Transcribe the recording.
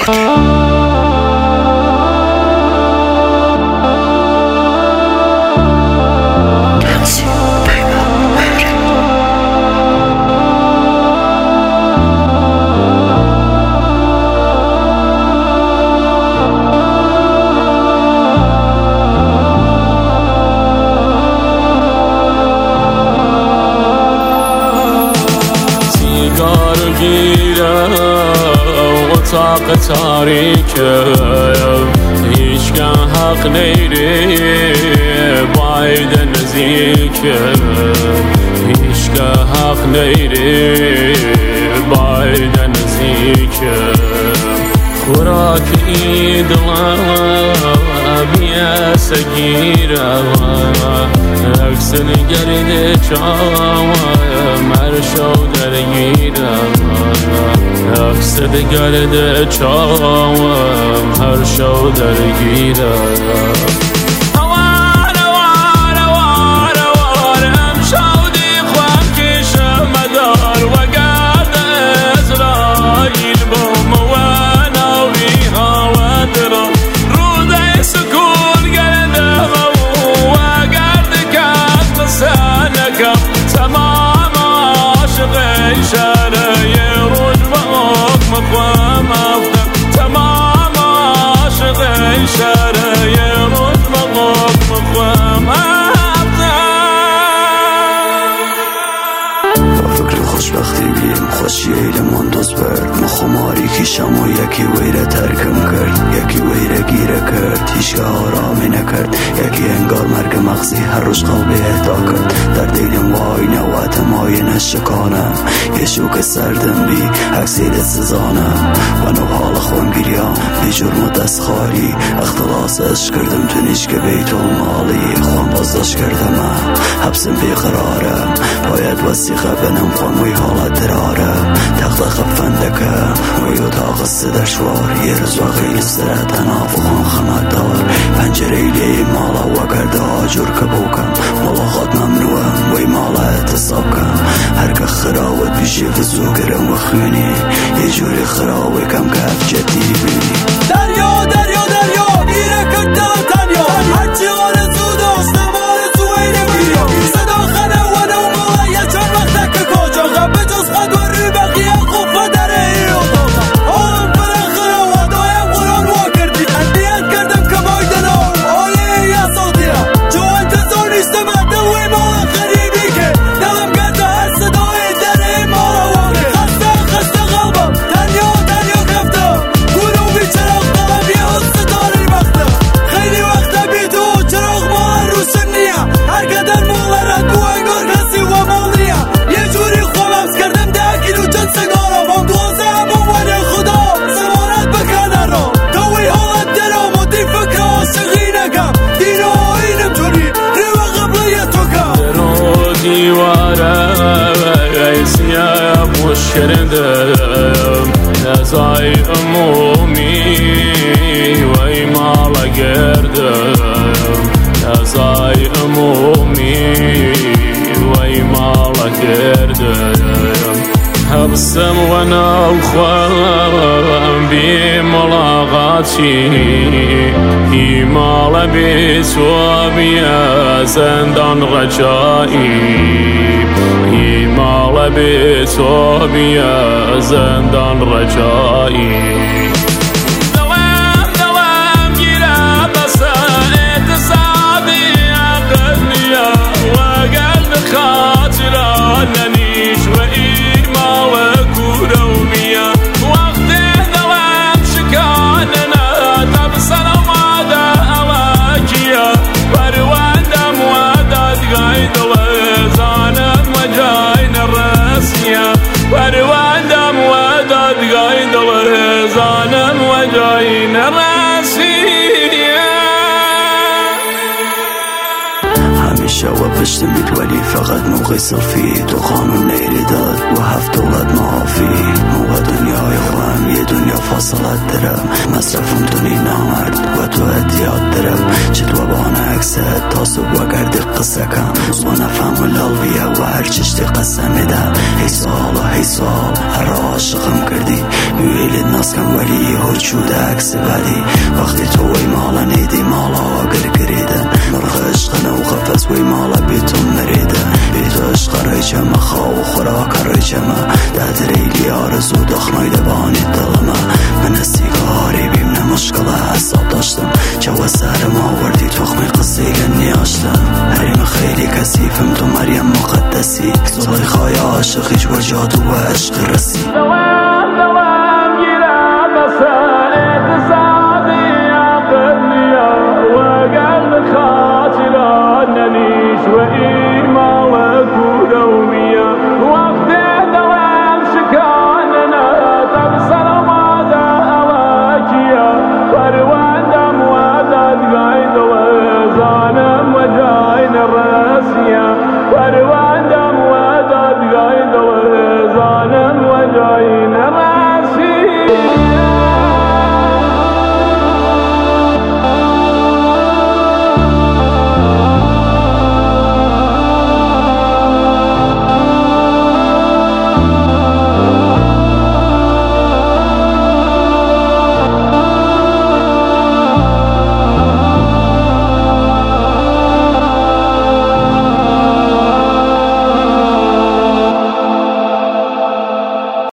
اتاق تاریکه هیچگاه حق نیری باید نزدیکه هیچگاه حق نیری باید نزدیکه خوراک ایدلا بیه سگیره عکس نگرده چاوه مرشو درگیره عکس بگرده چاوم هر شو درگیره خوشی ایلمان دوست برد مخماری کشم و یکی ویره ترکم کرد یکی ویره گیره کرد هیچگاه آرامی نکرد یکی انگار مرگ مغزی هر روز قلبی اهدا کرد در دیلم وای نوات مای نشکانم یه شوک سردم بی اکسیدت سزانم و نو حال خون گریام بی جرم و دست خالی اختلاسش کردم تونیش که بیت المالی خون بازداشت کردم حبسم بیقرارم باید وسیقه بنم خون وی حالت درارم تقدق فندکم وی اتاق سدرشوار یه روز واقعی استرات نافخون خمدار پنجره لی مالا و کرده آجور کبوکم ملاقات ممنوعم وی مالا اعتصاب کم هرگاه خراوت بیشی وزو گرم و خونی یه جوری خراوی کم کف جدی بینی دریا دریا دریا گیره کرده تنیا هرچی آرزو داشت آرزو اینه گیریا صدا خنه و نوما یه چند وقته که کجا غبه جز خود و ری بقیه خوفه داره ای اتاقا آم پره خراوه دایم قرآن وا کردی اندیت کردم که بایدن آیه ای اساطیره جو انتظار نیشته مده وی مالا خریبی که دلم گرده هر صدای داره مالا واقع خسته خسته قلبم تنیا تنیا کفتم گورو بی چراغ قلم یه حس داری بخته خیلی وقته بی تو چراغ مالا روشن نیا هر قدر مالا رد و انگار کسی و مال نیا یه جوری خوابم کردم 10 کیلو جد سگارم هم دوازه همون ولی خدا زمانت بکنه را توی حالت درام و دی فکر عاشقی نکم دینا اینم جوری رو قبله تو کم درو دیواره سیاه پوش کردم نزای عمومی وی مالا گردم نزای عمومی وی مالا گردم حبسم و نوخوام بی ملاقاتی ای مالا بی تو بیا زندان رجایی ای مالا بی تو بیا زندان رجایی همیشه و پشتمید ولی فقط موقع صفی تو قانون نیری داد و 7 دولت معافی موقع دنیای خواهم یه دنیا فاصلت درم مصرفم دونی نامرد و تو ادیاد درم چه تو بانه اکست تا صبح گردی قصه کم و نفهم لالویه و هر چشتی قصه میدم ای سال و های سال هر عاشقم کردی میویلت ناسکم ولی هرچود عکس ولی وقتی تو وی مالا نیدی مالا گر گریدن مرغ عشق نو خفت وی مالا بیتون مریدن بیتو عشق رایچم خواو خوراک رایچم ده ریلی آرزو دخنای دبانی دلم من سیگاری بیم نمشکل حساب داشتم جو سرم آوردی تخمی قصه نیاشتم حریم خیلی کسیفم تو مریم مقدسی زلیخای عاشق هیچ و جادو و عشق رسی